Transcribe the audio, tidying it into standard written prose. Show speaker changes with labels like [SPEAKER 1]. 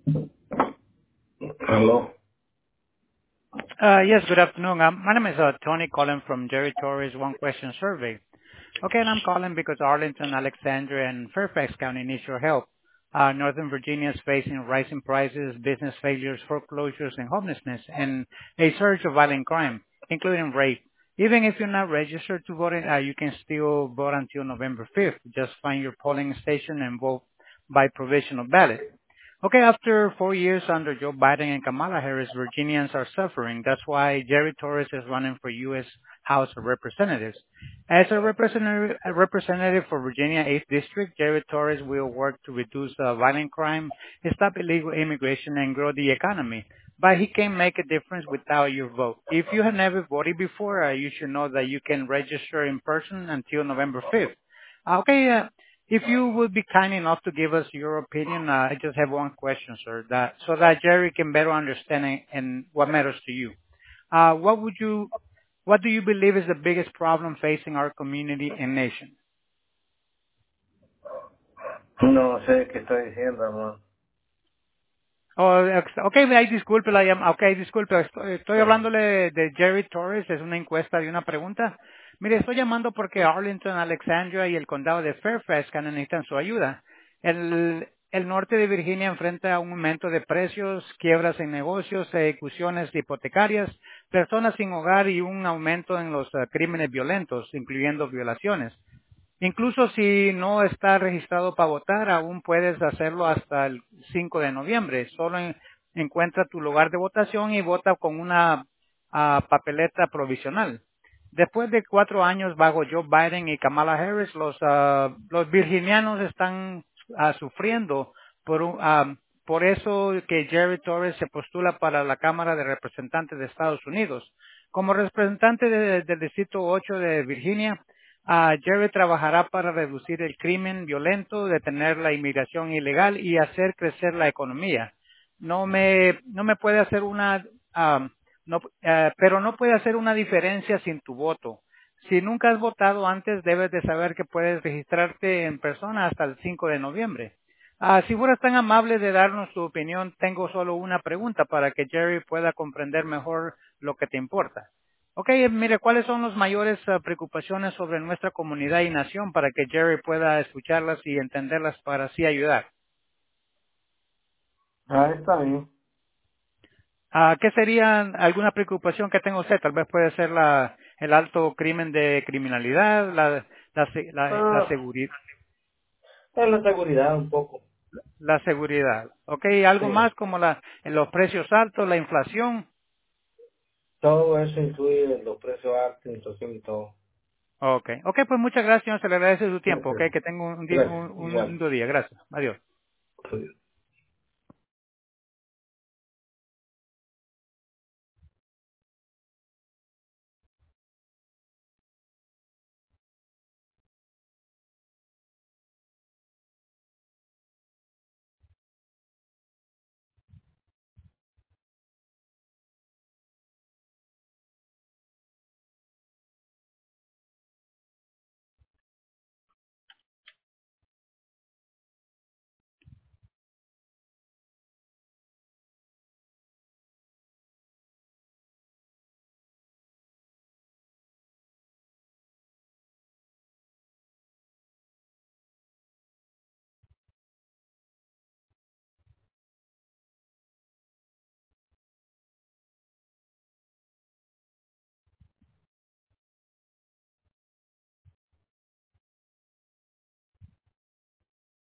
[SPEAKER 1] Hello.
[SPEAKER 2] Yes, good afternoon. My name is Tony calling from Jerry Torres One Question Survey. Okay, and I'm calling because Arlington, Alexandria, and Fairfax County need your help. Northern Virginia is facing rising prices, business failures, foreclosures, and homelessness, and a surge of violent crime, including rape. Even if you're not registered to vote, you can still vote until November 5th. Just find your polling station and vote by provisional ballot. Okay, after 4 years under Joe Biden and Kamala Harris, Virginians are suffering. That's why Jerry Torres is running for U.S. House of Representatives. As a representative for Virginia 8th District, Jerry Torres will work to reduce violent crime, stop illegal immigration, and grow the economy. But he can make a difference without your vote. If you have never voted before, you should know that you can register in person until November 5th. Okay, if you would be kind enough to give us your opinion, I just have one question, sir, so that Jerry can better understand and what matters to you. Uh, what would you, what do you believe is the biggest problem facing our community and nation?
[SPEAKER 1] No sé qué está diciendo, amor.
[SPEAKER 2] Oh, okay, ay, disculpe, okay, disculpe, estoy
[SPEAKER 1] Sí.
[SPEAKER 2] hablándole de Jerry Torres, es una encuesta y una pregunta. Mire, estoy llamando porque Arlington, Alexandria y el condado de Fairfax que necesitan su ayuda. El norte de Virginia enfrenta un aumento de precios, quiebras en negocios, ejecuciones hipotecarias, personas sin hogar y un aumento en los crímenes violentos, incluyendo violaciones. Incluso si no está registrado para votar, aún puedes hacerlo hasta el 5 de noviembre. Solo encuentra tu lugar de votación y vota con una papeleta provisional. Después de 4 años bajo Joe Biden y Kamala Harris, los virginianos están sufriendo por eso que Jerry Torres se postula para la Cámara de Representantes de Estados Unidos. Como representante del Distrito 8 de Virginia, Jerry trabajará para reducir el crimen violento, detener la inmigración ilegal y hacer crecer la economía. No me puede hacer pero no puede hacer una diferencia sin tu voto. Si nunca has votado antes, debes de saber que puedes registrarte en persona hasta el 5 de noviembre. Si fueras tan amable de darnos tu opinión, tengo solo una pregunta para que Jerry pueda comprender mejor lo que te importa. Ok, mire, ¿cuáles son las mayores preocupaciones sobre nuestra comunidad y nación para que Jerry pueda escucharlas y entenderlas para así ayudar?
[SPEAKER 1] Está bien.
[SPEAKER 2] ¿Qué sería alguna preocupación que tenga usted? Tal vez puede ser el alto crimen de criminalidad, la
[SPEAKER 1] Ah, es la seguridad un poco.
[SPEAKER 2] la seguridad. Ok, algo
[SPEAKER 1] Sí.
[SPEAKER 2] más como los precios altos, la inflación.
[SPEAKER 1] Todo eso incluye los precios altos, inflación y todo.
[SPEAKER 2] Ok, pues muchas gracias, señor. Se le agradece su tiempo. Ok,
[SPEAKER 1] Gracias.
[SPEAKER 2] que tenga un
[SPEAKER 1] Gracias.
[SPEAKER 2] un
[SPEAKER 1] Igual.
[SPEAKER 2] lindo día. Gracias. Adiós.
[SPEAKER 1] Sí.